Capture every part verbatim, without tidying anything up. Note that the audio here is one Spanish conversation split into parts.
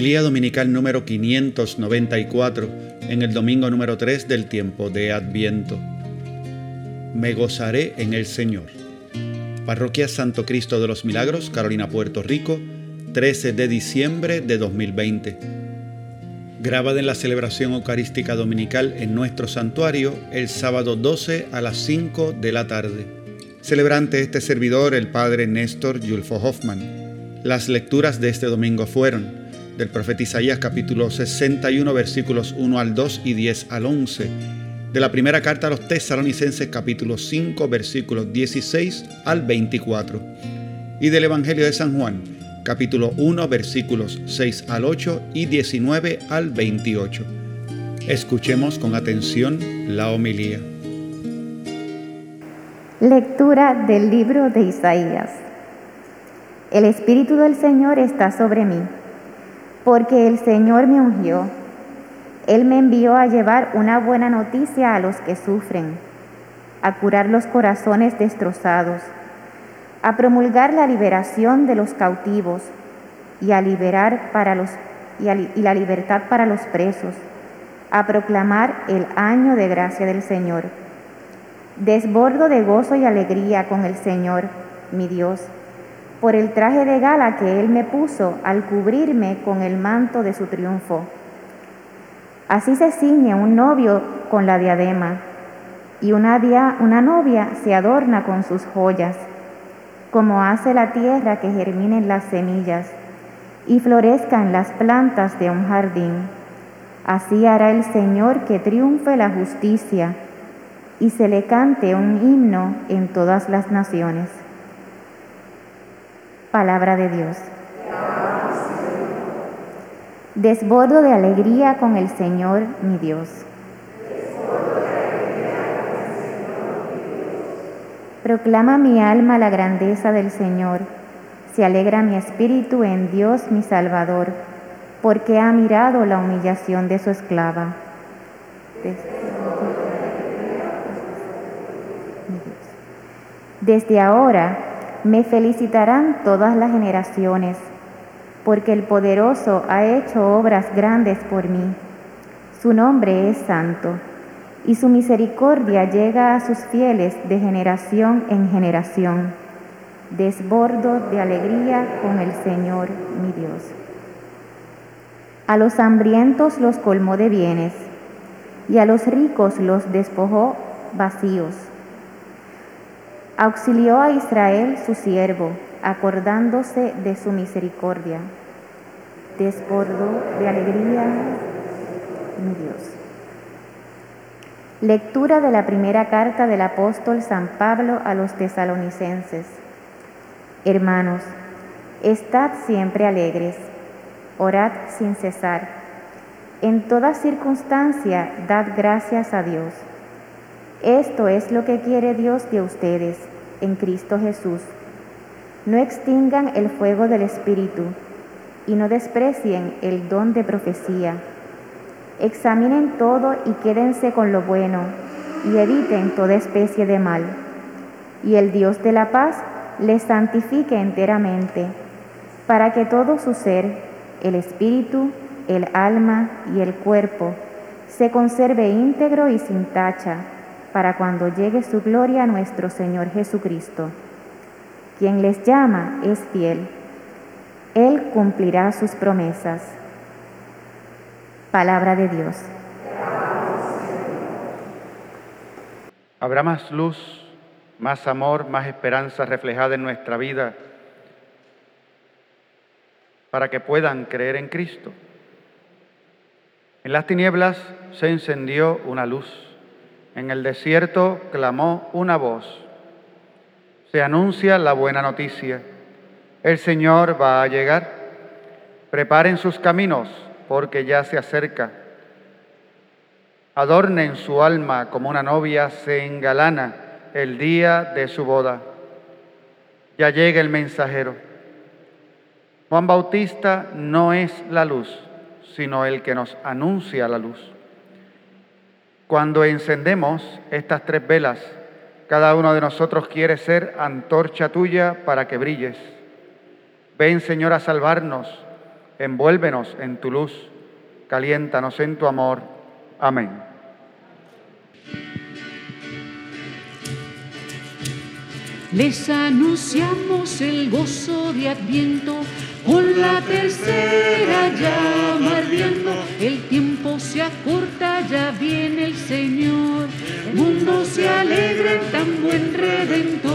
Homilía dominical número quinientos noventa y cuatro, en el domingo número tres del tiempo de Adviento. Me gozaré en el Señor. Parroquia Santo Cristo de los Milagros, Carolina, Puerto Rico, trece de diciembre de dos mil veinte. Grabada en la celebración eucarística dominical en nuestro santuario el sábado doce a las cinco de la tarde. Celebrante este servidor, el padre Néstor Yulfo Hoffman. Las lecturas de este domingo fueron del profeta Isaías capítulo sesenta y uno versículos uno al dos y diez al once, de la primera carta a los Tesalonicenses capítulo cinco versículos dieciséis al veinticuatro y del Evangelio de San Juan capítulo uno versículos seis al ocho y diecinueve al veintiocho. Escuchemos con atención la homilía. Lectura del libro de Isaías. El Espíritu del Señor está sobre mí, porque el Señor me ungió. Él me envió a llevar una buena noticia a los que sufren, a curar los corazones destrozados, a promulgar la liberación de los cautivos y a liberar para los y, a, y la libertad para los presos, a proclamar el año de gracia del Señor. Desbordo de gozo y alegría con el Señor, mi Dios, por el traje de gala que Él me puso al cubrirme con el manto de su triunfo. Así se ciñe un novio con la diadema, y una, dia, una novia se adorna con sus joyas, como hace la tierra que germinen las semillas y florezcan las plantas de un jardín. Así hará el Señor que triunfe la justicia y se le cante un himno en todas las naciones. Palabra de Dios. Desbordo de alegría con el Señor, mi Dios. Proclama mi alma la grandeza del Señor. Se alegra mi espíritu en Dios mi Salvador, porque ha mirado la humillación de su esclava. Desde ahora me felicitarán todas las generaciones, porque el Poderoso ha hecho obras grandes por mí. Su nombre es santo, y su misericordia llega a sus fieles de generación en generación. Desbordo de alegría con el Señor, mi Dios. A los hambrientos los colmó de bienes, y a los ricos los despojó vacíos. Auxilió a Israel su siervo, acordándose de su misericordia. Desbordó de alegría, mi Dios. Lectura de la primera carta del apóstol San Pablo a los Tesalonicenses. Hermanos, estad siempre alegres, orad sin cesar. En toda circunstancia dad gracias a Dios. Esto es lo que quiere Dios de ustedes, en Cristo Jesús. No extingan el fuego del Espíritu y no desprecien el don de profecía. Examinen todo y quédense con lo bueno y eviten toda especie de mal. Y el Dios de la paz les santifique enteramente, para que todo su ser, el espíritu, el alma y el cuerpo, se conserve íntegro y sin tacha, para cuando llegue su gloria a nuestro Señor Jesucristo. Quien les llama es fiel. Él cumplirá sus promesas. Palabra de Dios. Habrá más luz, más amor, más esperanza reflejada en nuestra vida para que puedan creer en Cristo. En las tinieblas se encendió una luz. En el desierto clamó una voz. Se anuncia la buena noticia. El Señor va a llegar. Preparen sus caminos, porque ya se acerca. Adornen su alma como una novia se engalana el día de su boda. Ya llega el mensajero. Juan Bautista no es la luz, sino el que nos anuncia la luz. Cuando encendemos estas tres velas, cada uno de nosotros quiere ser antorcha tuya para que brilles. Ven, Señor, a salvarnos. envuélvenos en tu luz, caliéntanos en tu amor. Amén. Les anunciamos el gozo de Adviento, con la tercera llama ardiendo. El tiempo se acorta, ya viene el Señor. El mundo se alegra en tan buen Redentor.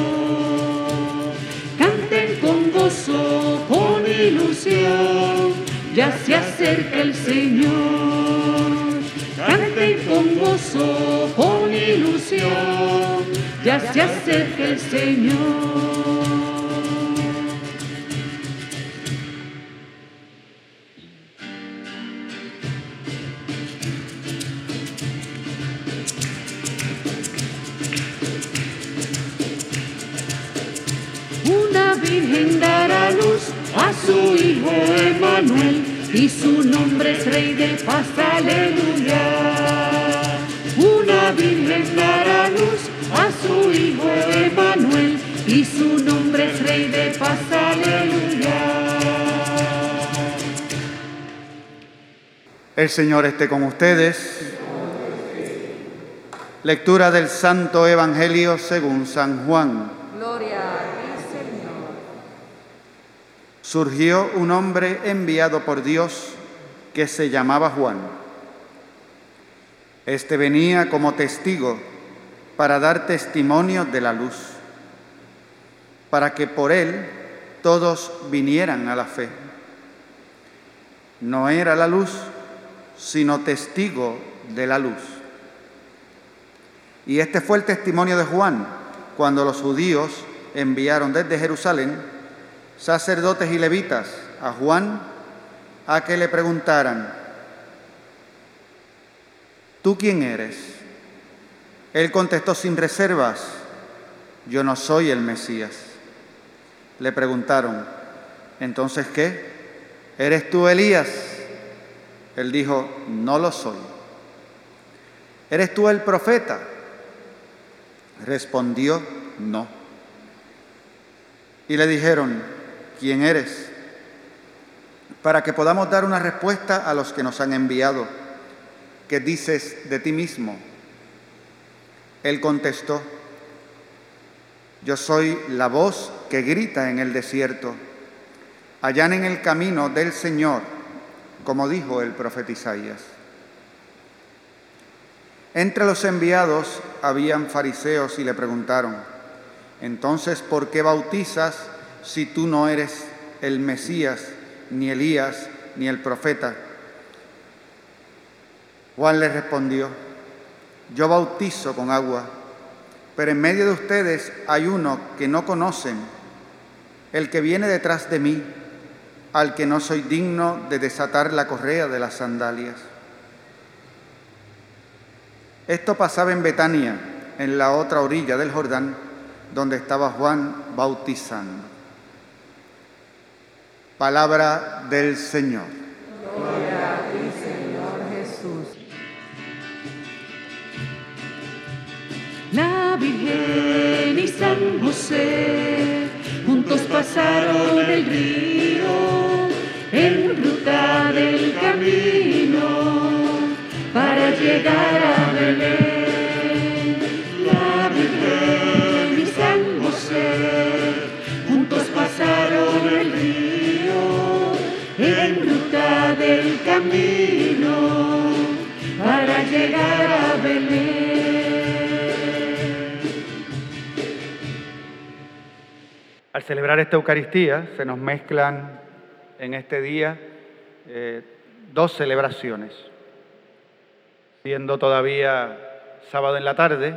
Canten con gozo, con ilusión, ya se acerca el Señor. Canten con gozo, con ilusión, ya se acerca el Señor. Una virgen dará luz a su hijo Emmanuel, y su nombre es Rey de Paz, aleluya. Una virgen dará luz a su hijo Emmanuel, y su nombre es Rey de Paz, aleluya. El Señor esté con ustedes. Lectura del Santo Evangelio según San Juan. Gloria a ti, Señor. Surgió un hombre enviado por Dios que se llamaba Juan. Este venía como testigo para dar testimonio de la luz, para que por él todos vinieran a la fe. No era la luz, sino testigo de la luz. Y este fue el testimonio de Juan cuando los judíos enviaron desde Jerusalén sacerdotes y levitas a Juan a que le preguntaran: ¿tú quién eres? Él contestó sin reservas: yo no soy el Mesías. Le preguntaron: ¿entonces qué? ¿Eres tú Elías? Él dijo: no lo soy. ¿Eres tú el profeta? Respondió: no. Y le dijeron: ¿quién eres? Para que podamos dar una respuesta a los que nos han enviado. ¿Qué dices de ti mismo? Él contestó: yo soy la voz que grita en el desierto, allanen el camino del Señor, como dijo el profeta Isaías. Entre los enviados habían fariseos y le preguntaron: entonces, ¿por qué bautizas si tú no eres el Mesías, ni Elías, ni el profeta? Juan le respondió: yo bautizo con agua, pero en medio de ustedes hay uno que no conocen, el que viene detrás de mí, al que no soy digno de desatar la correa de las sandalias. Esto pasaba en Betania, en la otra orilla del Jordán, donde estaba Juan bautizando. Palabra del Señor. Gloria a ti, Señor Jesús. La Virgen y San José juntos pasaron el río en ruta del camino para llegar a Belén. La Virgen y San José juntos pasaron el río en ruta del camino para llegar a Belén. Al celebrar esta Eucaristía se nos mezclan en este día eh, dos celebraciones. Siendo todavía sábado en la tarde,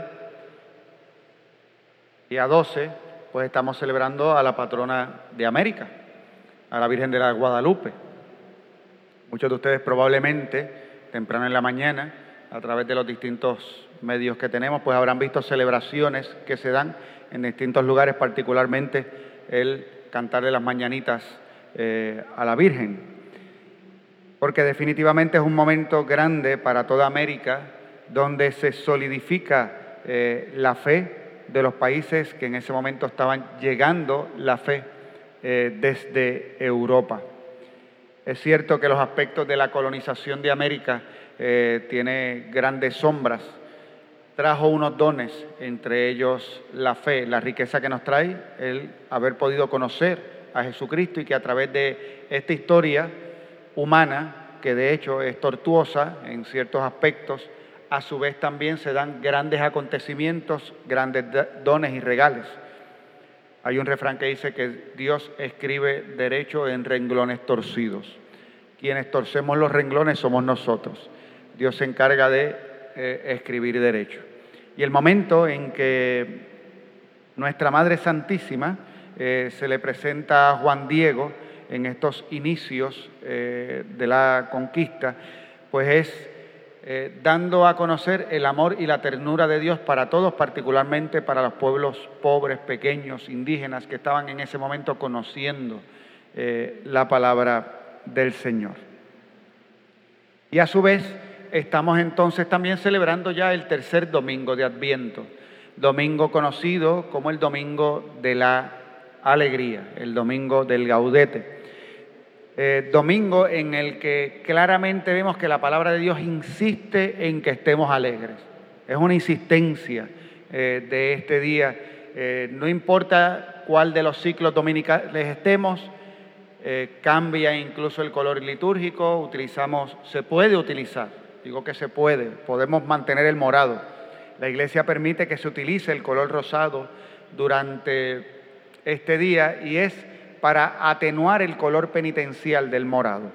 día doce, pues estamos celebrando a la patrona de América, a la Virgen de la Guadalupe. Muchos de ustedes probablemente, temprano en la mañana, a través de los distintos medios que tenemos, pues habrán visto celebraciones que se dan en distintos lugares, particularmente el cantarle las mañanitas eh, a la Virgen. Porque definitivamente es un momento grande para toda América, donde se solidifica eh, la fe de los países que en ese momento estaban llegando la fe eh, desde Europa. Es cierto que los aspectos de la colonización de América eh, tiene grandes sombras. Trajo unos dones, entre ellos la fe, la riqueza que nos trae el haber podido conocer a Jesucristo, y que a través de esta historia humana, que de hecho es tortuosa en ciertos aspectos, a su vez también se dan grandes acontecimientos, grandes dones y regalos. Hay un refrán que dice que Dios escribe derecho en renglones torcidos. Quienes torcemos los renglones somos nosotros. Dios se encarga de eh, escribir derecho. Y el momento en que nuestra Madre Santísima eh, se le presenta a Juan Diego en estos inicios eh, de la conquista, pues es eh, dando a conocer el amor y la ternura de Dios para todos, particularmente para los pueblos pobres, pequeños, indígenas, que estaban en ese momento conociendo eh, la palabra del Señor. Y a su vez estamos entonces también celebrando ya el tercer domingo de Adviento, domingo conocido como el domingo de la alegría, el domingo del Gaudete. Eh, domingo en el que claramente vemos que la palabra de Dios insiste en que estemos alegres. Es una insistencia eh, de este día. Eh, no importa cuál de los ciclos dominicales estemos, eh, cambia incluso el color litúrgico, utilizamos, se puede utilizar, digo que se puede, podemos mantener el morado. La Iglesia permite que se utilice el color rosado durante este día, y es para atenuar el color penitencial del morado.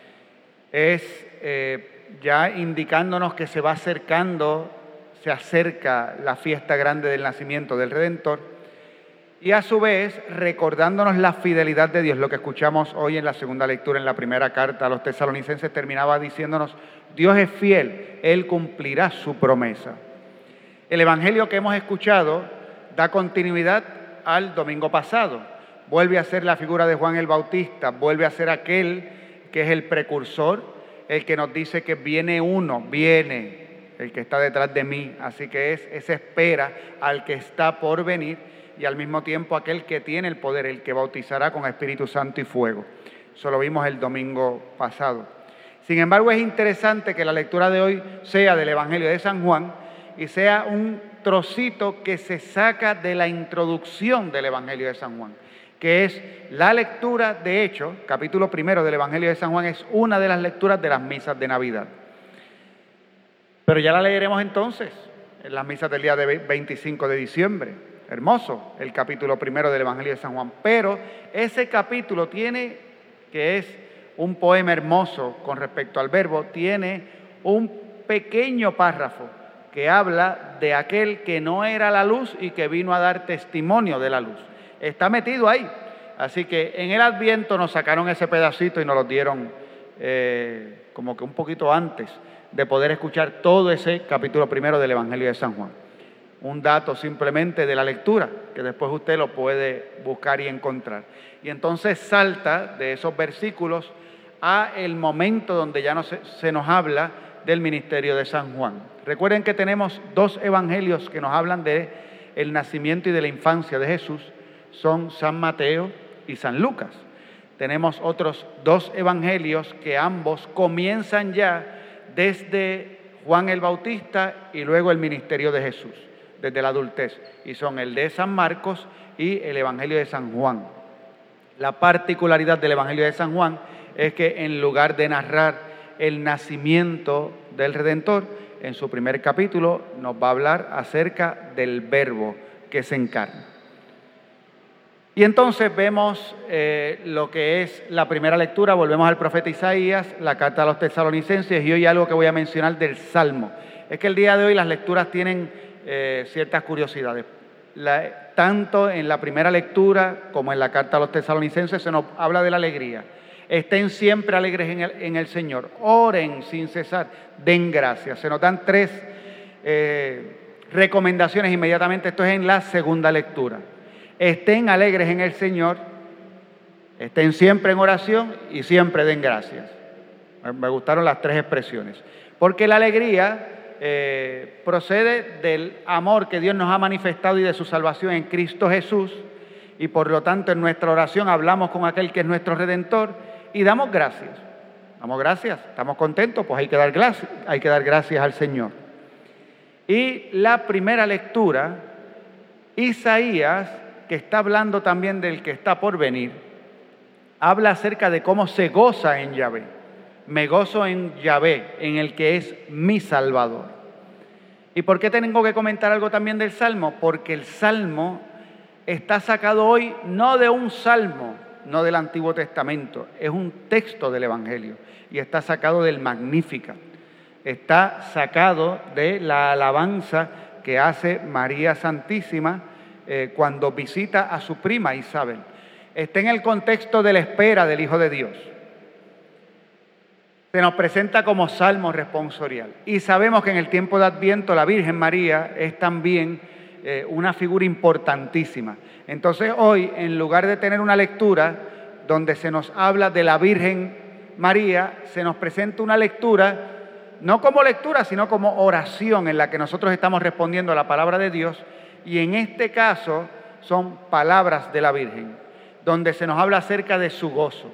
Es eh, ya indicándonos que se va acercando, se acerca la fiesta grande del nacimiento del Redentor, y a su vez recordándonos la fidelidad de Dios. Lo que escuchamos hoy en la segunda lectura, en la primera carta a los tesalonicenses, terminaba diciéndonos: Dios es fiel, Él cumplirá su promesa. El Evangelio que hemos escuchado da continuidad al domingo pasado. Vuelve a ser la figura de Juan el Bautista, vuelve a ser aquel que es el precursor, el que nos dice que viene uno, viene el que está detrás de mí. Así que es esa espera al que está por venir, y al mismo tiempo aquel que tiene el poder, el que bautizará con Espíritu Santo y fuego. Eso lo vimos el domingo pasado. Sin embargo, es interesante que la lectura de hoy sea del Evangelio de San Juan y sea un trocito que se saca de la introducción del Evangelio de San Juan, que es la lectura. De hecho, capítulo primero del Evangelio de San Juan es una de las lecturas de las misas de Navidad. Pero ya la leeremos entonces en las misas del día de veinticinco de diciembre. Hermoso el capítulo primero del Evangelio de San Juan. Pero ese capítulo tiene, que es un poema hermoso con respecto al verbo, tiene un pequeño párrafo que habla de aquel que no era la luz y que vino a dar testimonio de la luz. Está metido ahí. Así que en el Adviento nos sacaron ese pedacito y nos lo dieron eh, como que un poquito antes de poder escuchar todo ese capítulo primero del Evangelio de San Juan. Un dato simplemente de la lectura, que después usted lo puede buscar y encontrar. Y entonces salta de esos versículos a el momento donde ya no se, se nos habla del ministerio de San Juan. Recuerden que tenemos dos evangelios que nos hablan de el nacimiento y de la infancia de Jesús. Son San Mateo y San Lucas. Tenemos otros dos evangelios que ambos comienzan ya desde Juan el Bautista y luego el ministerio de Jesús, desde la adultez, y son el de San Marcos y el Evangelio de San Juan. La particularidad del Evangelio de San Juan es que en lugar de narrar el nacimiento del Redentor, en su primer capítulo nos va a hablar acerca del Verbo que se encarna. Y entonces vemos eh, lo que es la primera lectura. Volvemos al profeta Isaías, la carta a los tesalonicenses, y hoy algo que voy a mencionar del Salmo. Es que el día de hoy las lecturas tienen eh, ciertas curiosidades. La, tanto en la primera lectura como en la carta a los tesalonicenses se nos habla de la alegría. Estén siempre alegres en el, en el Señor, oren sin cesar, den gracias. Se nos dan tres eh, recomendaciones inmediatamente. Esto es en la segunda lectura. Estén alegres en el Señor, estén siempre en oración y siempre den gracias. Me gustaron las tres expresiones. Porque la alegría eh, procede del amor que Dios nos ha manifestado y de su salvación en Cristo Jesús. Y por lo tanto en nuestra oración hablamos con aquel que es nuestro Redentor. y damos gracias. Damos gracias, estamos contentos, pues hay que dar gracias, hay que dar gracias al Señor. Y la primera lectura, Isaías, que está hablando también del que está por venir, habla acerca de cómo se goza en Yahvé. Me gozo en Yahvé, en el que es mi Salvador. ¿Y por qué tengo que comentar algo también del Salmo? Porque el Salmo está sacado hoy no de un Salmo, no del Antiguo Testamento, es un texto del Evangelio y está sacado del Magníficat. Está sacado de la alabanza que hace María Santísima eh, cuando visita a su prima Isabel. Está en el contexto de la espera del Hijo de Dios. Se nos presenta como salmo responsorial. Y sabemos que en el tiempo de Adviento la Virgen María es también eh, una figura importantísima. Entonces hoy, en lugar de tener una lectura donde se nos habla de la Virgen María, se nos presenta una lectura, no como lectura, sino como oración en la que nosotros estamos respondiendo a la palabra de Dios. Y en este caso son palabras de la Virgen, donde se nos habla acerca de su gozo.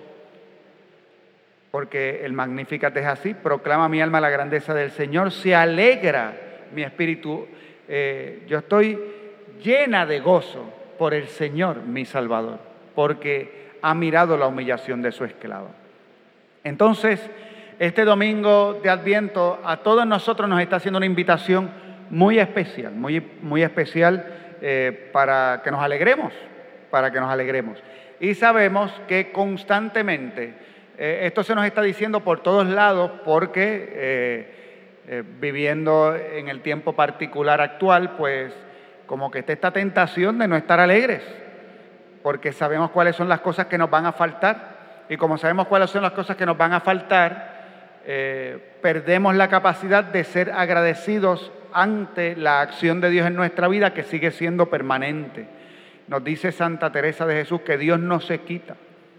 Porque el Magníficat es así: proclama mi alma la grandeza del Señor, se alegra mi espíritu. Eh, yo estoy llena de gozo por el Señor, mi Salvador, porque ha mirado la humillación de su esclava. Entonces, este domingo de Adviento a todos nosotros nos está haciendo una invitación muy especial, muy, muy especial eh, para que nos alegremos, para que nos alegremos. Y sabemos que constantemente eh, esto se nos está diciendo por todos lados porque eh, eh, viviendo en el tiempo particular actual, pues como que está esta tentación de no estar alegres, porque sabemos cuáles son las cosas que nos van a faltar. Y como sabemos cuáles son las cosas que nos van a faltar, eh, perdemos la capacidad de ser agradecidos ante la acción de Dios en nuestra vida, que sigue siendo permanente. Nos dice Santa Teresa de Jesús que Dios no se quita.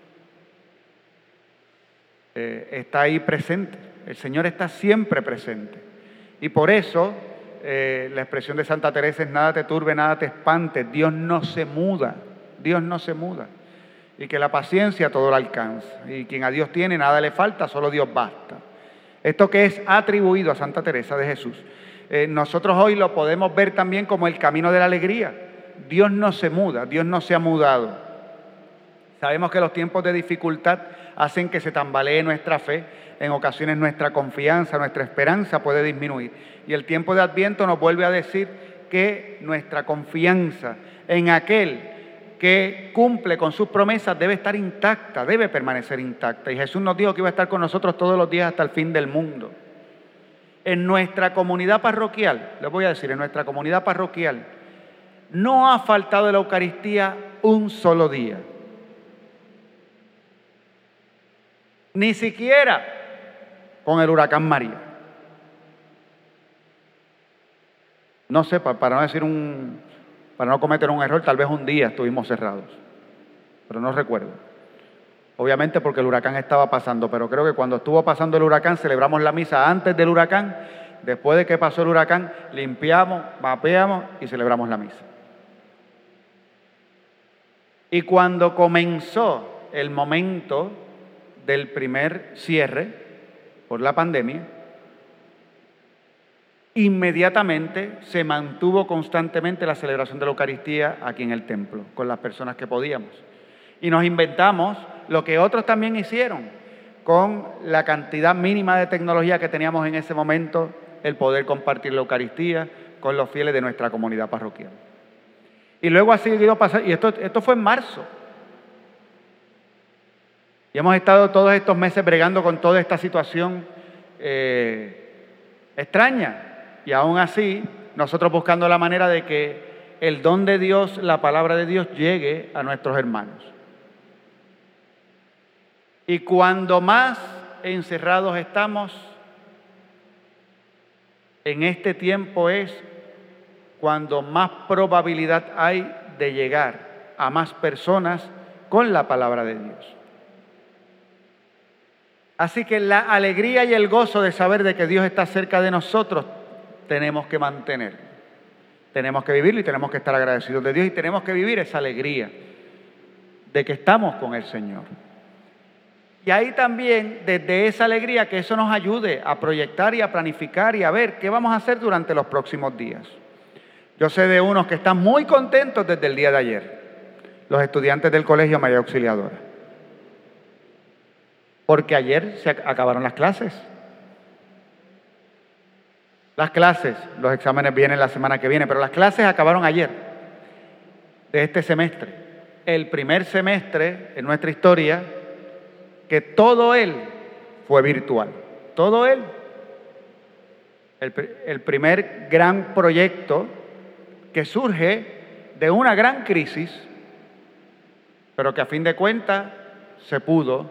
Eh, está ahí presente. El Señor está siempre presente. Y por eso eh, la expresión de Santa Teresa es: nada te turbe, nada te espante. Dios no se muda. Dios no se muda. Y que la paciencia todo lo alcanza. Y quien a Dios tiene, nada le falta, solo Dios basta. Esto que es atribuido a Santa Teresa de Jesús, eh, nosotros hoy lo podemos ver también como el camino de la alegría. Dios no se muda, Dios no se ha mudado. Sabemos que los tiempos de dificultad hacen que se tambalee nuestra fe. En ocasiones nuestra confianza, nuestra esperanza puede disminuir. Y el tiempo de Adviento nos vuelve a decir que nuestra confianza en aquel que cumple con sus promesas debe estar intacta, debe permanecer intacta. Y Jesús nos dijo que iba a estar con nosotros todos los días hasta el fin del mundo. En nuestra comunidad parroquial, les voy a decir, en nuestra comunidad parroquial, no ha faltado de la Eucaristía un solo día. Ni siquiera con el huracán María. No sé, para no decir un... Para no cometer un error, tal vez un día estuvimos cerrados, pero no recuerdo. Obviamente porque el huracán estaba pasando, pero creo que cuando estuvo pasando el huracán celebramos la misa antes del huracán, después de que pasó el huracán limpiamos, mapeamos y celebramos la misa. Y cuando comenzó el momento del primer cierre por la pandemia, inmediatamente se mantuvo constantemente la celebración de la Eucaristía aquí en el templo, con las personas que podíamos. Y nos inventamos lo que otros también hicieron, con la cantidad mínima de tecnología que teníamos en ese momento, el poder compartir la Eucaristía con los fieles de nuestra comunidad parroquial. Y luego ha seguido pasando, y esto, esto fue en marzo. Y hemos estado todos estos meses bregando con toda esta situación eh, extraña. Y aún así, nosotros buscando la manera de que el don de Dios, la palabra de Dios, llegue a nuestros hermanos. Y cuando más encerrados estamos, en este tiempo es cuando más probabilidad hay de llegar a más personas con la palabra de Dios. Así que la alegría y el gozo de saber de que Dios está cerca de nosotros tenemos que mantener. Tenemos que vivirlo y tenemos que estar agradecidos de Dios y tenemos que vivir esa alegría de que estamos con el Señor. Y ahí también, desde esa alegría, que eso nos ayude a proyectar y a planificar y a ver qué vamos a hacer durante los próximos días. Yo sé de unos que están muy contentos desde el día de ayer, los estudiantes del Colegio María Auxiliadora, porque ayer se acabaron las clases. Las clases, los exámenes vienen la semana que viene, pero las clases acabaron ayer, de este semestre. El primer semestre en nuestra historia, que todo él fue virtual. Todo él. El, el primer gran proyecto que surge de una gran crisis, pero que a fin de cuentas se pudo.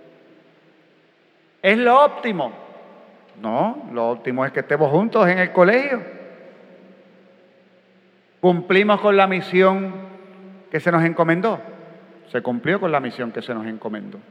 ¿Es lo óptimo? No, lo óptimo es que estemos juntos en el colegio. ¿Cumplimos con la misión que se nos encomendó? Se cumplió con la misión que se nos encomendó.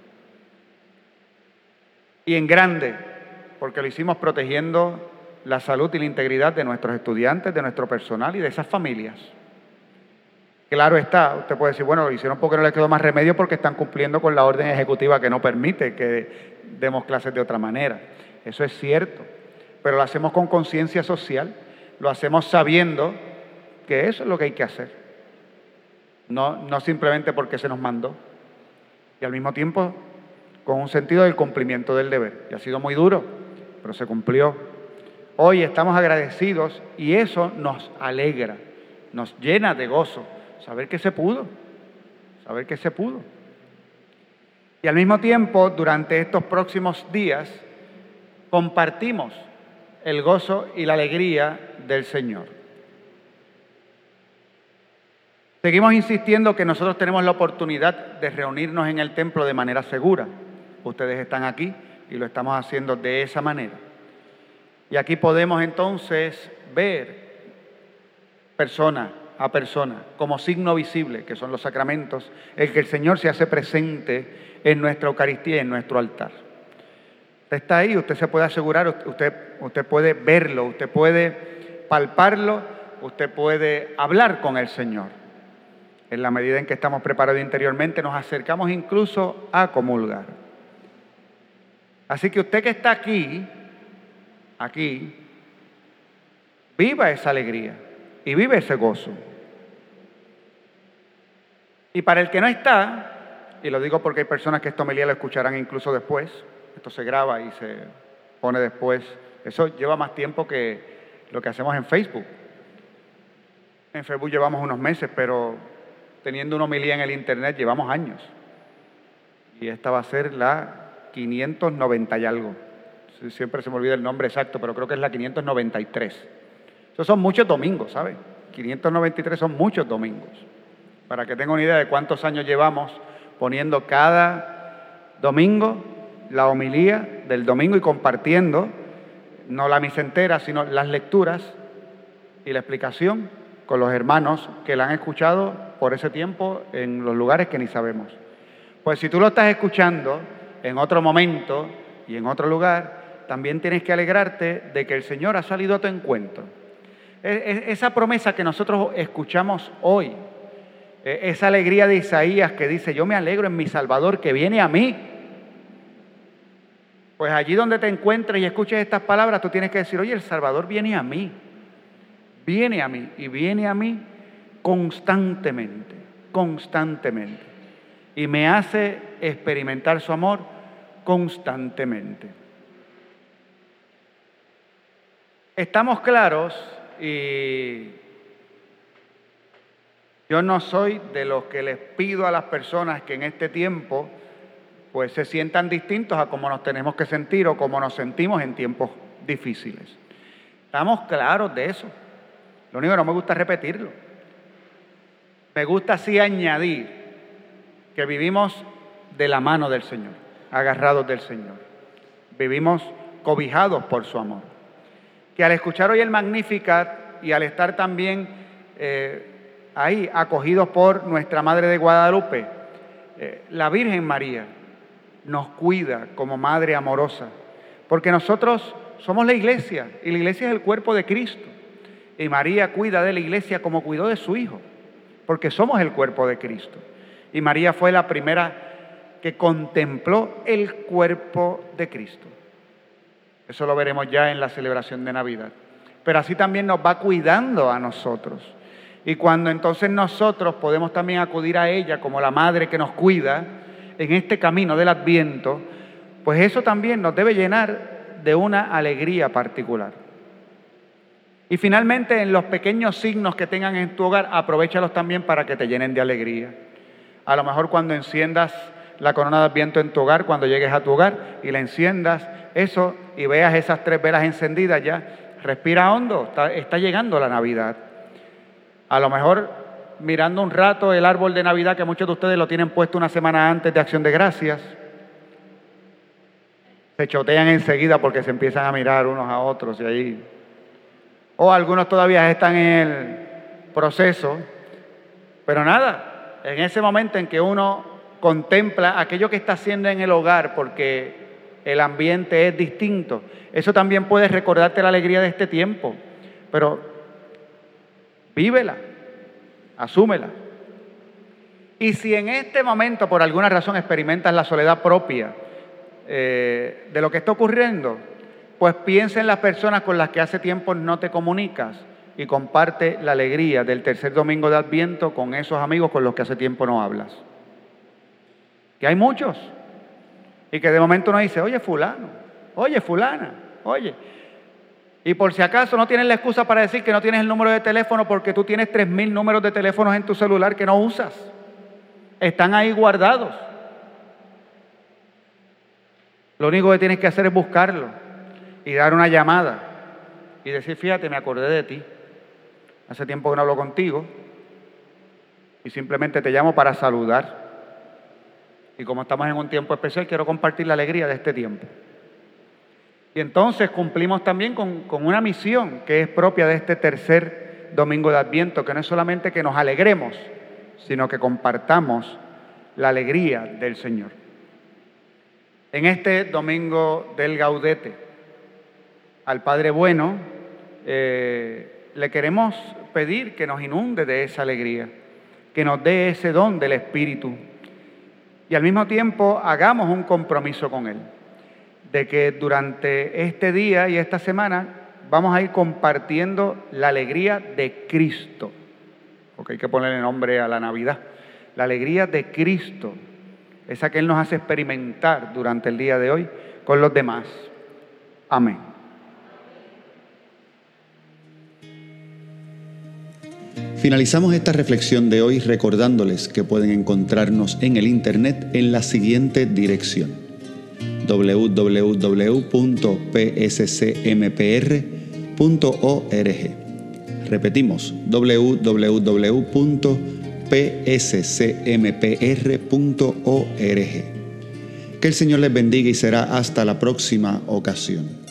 Y en grande, porque lo hicimos protegiendo la salud y la integridad de nuestros estudiantes, de nuestro personal y de esas familias. Claro está, usted puede decir, bueno, lo hicieron porque no les quedó más remedio porque están cumpliendo con la orden ejecutiva que no permite que demos clases de otra manera. Eso es cierto, pero lo hacemos con conciencia social, lo hacemos sabiendo que eso es lo que hay que hacer. No, no simplemente porque se nos mandó. Y al mismo tiempo, con un sentido del cumplimiento del deber. Y ha sido muy duro, pero se cumplió. Hoy estamos agradecidos y eso nos alegra, nos llena de gozo. Saber que se pudo, saber que se pudo. Y al mismo tiempo, durante estos próximos días, compartimos el gozo y la alegría del Señor. Seguimos insistiendo que nosotros tenemos la oportunidad de reunirnos en el templo de manera segura. Ustedes están aquí y lo estamos haciendo de esa manera. Y aquí podemos entonces ver persona a persona, como signo visible, que son los sacramentos, el que el Señor se hace presente en nuestra Eucaristía y en nuestro altar. Usted está ahí, usted se puede asegurar, usted, usted puede verlo, usted puede palparlo, usted puede hablar con el Señor. En la medida en que estamos preparados interiormente, nos acercamos incluso a comulgar. Así que usted que está aquí, aquí, viva esa alegría y vive ese gozo. Y para el que no está, y lo digo porque hay personas que esta homilía lo escucharán incluso después, esto se graba y se pone después, eso lleva más tiempo que lo que hacemos en Facebook. En Facebook llevamos unos meses, pero teniendo una homilía en el internet llevamos años. Y esta va a ser la quinientos noventa y algo. Siempre se me olvida el nombre exacto, pero creo que es la quinientos noventa y tres. Esos son muchos domingos, ¿sabe? quinientos noventa y tres son muchos domingos. Para que tengan una idea de cuántos años llevamos poniendo cada domingo la homilía del domingo y compartiendo, no la misa entera, sino las lecturas y la explicación con los hermanos que la han escuchado por ese tiempo en los lugares que ni sabemos. Pues si tú lo estás escuchando en otro momento y en otro lugar, también tienes que alegrarte de que el Señor ha salido a tu encuentro. Esa promesa que nosotros escuchamos hoy, esa alegría de Isaías que dice, yo me alegro en mi Salvador que viene a mí. Pues allí donde te encuentres y escuches estas palabras, tú tienes que decir, oye, el Salvador viene a mí, viene a mí y viene a mí constantemente, constantemente. Y me hace experimentar su amor constantemente. Estamos claros y yo no soy de los que les pido a las personas que en este tiempo pues se sientan distintos a cómo nos tenemos que sentir o cómo nos sentimos en tiempos difíciles. Estamos claros de eso. Lo único que no me gusta es repetirlo. Me gusta así añadir que vivimos de la mano del Señor, agarrados del Señor. Vivimos cobijados por su amor. Que al escuchar hoy el Magnificat y al estar también eh, ahí acogidos por nuestra Madre de Guadalupe, eh, la Virgen María nos cuida como Madre amorosa, porque nosotros somos la Iglesia y la Iglesia es el cuerpo de Cristo. Y María cuida de la Iglesia como cuidó de su Hijo, porque somos el cuerpo de Cristo. Y María fue la primera que contempló el cuerpo de Cristo. Eso lo veremos ya en la celebración de Navidad. Pero así también nos va cuidando a nosotros. Y cuando entonces nosotros podemos también acudir a ella como la madre que nos cuida en este camino del Adviento, pues eso también nos debe llenar de una alegría particular. Y finalmente, en los pequeños signos que tengan en tu hogar, aprovéchalos también para que te llenen de alegría. A lo mejor cuando enciendas la corona de Adviento en tu hogar, cuando llegues a tu hogar y la enciendas, eso, y veas esas tres velas encendidas ya, respira hondo, está, está llegando la Navidad. A lo mejor mirando un rato el árbol de Navidad, que muchos de ustedes lo tienen puesto una semana antes de Acción de Gracias, se chotean enseguida porque se empiezan a mirar unos a otros y ahí... O algunos todavía están en el proceso, pero nada, en ese momento en que uno contempla aquello que está haciendo en el hogar porque el ambiente es distinto, eso también puede recordarte la alegría de este tiempo, pero vívela, asúmela. Y si en este momento por alguna razón experimentas la soledad propia eh, de lo que está ocurriendo, pues piensa en las personas con las que hace tiempo no te comunicas y comparte la alegría del tercer domingo de Adviento con esos amigos con los que hace tiempo no hablas. Que hay muchos. Y que de momento uno dice, oye fulano, oye fulana, oye. Y por si acaso no tienes la excusa para decir que no tienes el número de teléfono porque tú tienes tres mil números de teléfonos en tu celular que no usas. Están ahí guardados. Lo único que tienes que hacer es buscarlo y dar una llamada y decir, fíjate, me acordé de ti. Hace tiempo que no hablo contigo y simplemente te llamo para saludar. Y como estamos en un tiempo especial, quiero compartir la alegría de este tiempo. Y entonces cumplimos también con, con una misión que es propia de este tercer domingo de Adviento, que no es solamente que nos alegremos, sino que compartamos la alegría del Señor. En este domingo del Gaudete, al Padre Bueno, eh, le queremos pedir que nos inunde de esa alegría, que nos dé ese don del Espíritu y al mismo tiempo hagamos un compromiso con Él, de que durante este día y esta semana vamos a ir compartiendo la alegría de Cristo, porque hay que ponerle nombre a la Navidad, la alegría de Cristo, esa que Él nos hace experimentar durante el día de hoy con los demás. Amén. Finalizamos esta reflexión de hoy recordándoles que pueden encontrarnos en el internet en la siguiente dirección: doble u doble u doble u punto p s c m p r punto org. Repetimos, doble u doble u doble u punto p s c m p r punto org. Que el Señor les bendiga y será hasta la próxima ocasión.